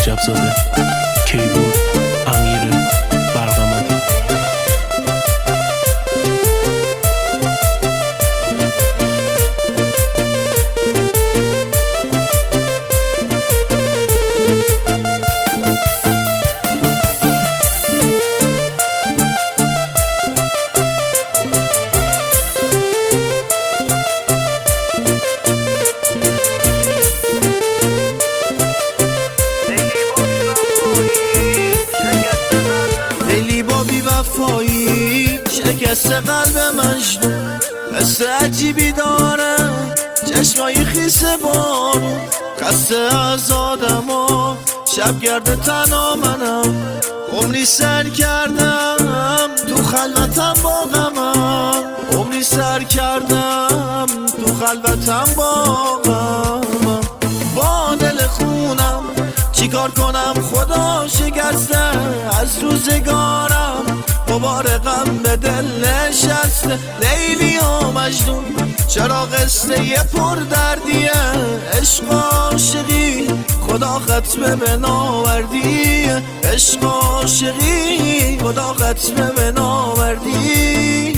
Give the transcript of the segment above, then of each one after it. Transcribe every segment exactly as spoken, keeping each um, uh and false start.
رجب زاده، کیبورد امیر برقمدی. لیلی با بی وفایی شکست قلب مجنون، حس عجیبی داره چشمای خیس بارون، خسته از آدم ها شب گرده تنها منم، عمری سر کردم تو خلوتم با غمم، عمری سر کردم تو خلوتم با غمم. با دل خونم چیکار کنم خدا شکسته از روزگارم، غبار غم به دل نشسته. لیلی و مجنون چرا قصه پر دردیه، عشق عاشقی خدا ختمه به ناوردی، عشق عاشقی خدا ختمه به ناوردی.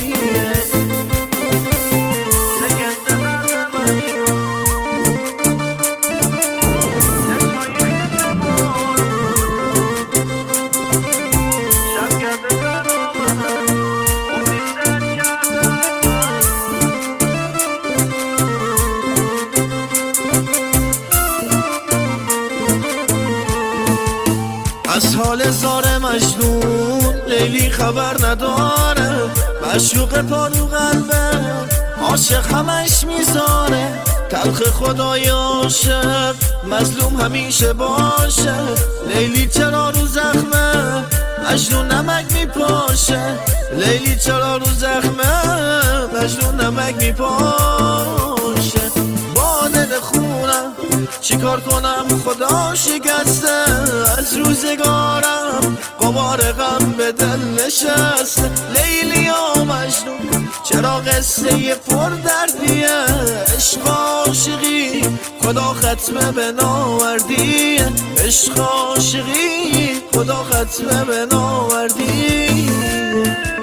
از حال زار مجنون لیلی خبر نداره، مشوق پارو قلبه عاشق همش میذاره، تلخ خدای عاشق مظلوم همیشه باشه. لیلی چرا رو زخمه مجنون نمک میپاشه، لیلی چرا رو زخمه مجنون نمک میپاشه. با دل خونم چیکار کنم خدا شکسته از روزگارم، غبار غم به دل نشسته. لیلی و مجنون چرا قصه پر دردیه، عشق عاشقی خدا ختمه به ناوردی، عشق عاشقی خدا ختمه به ناوردی.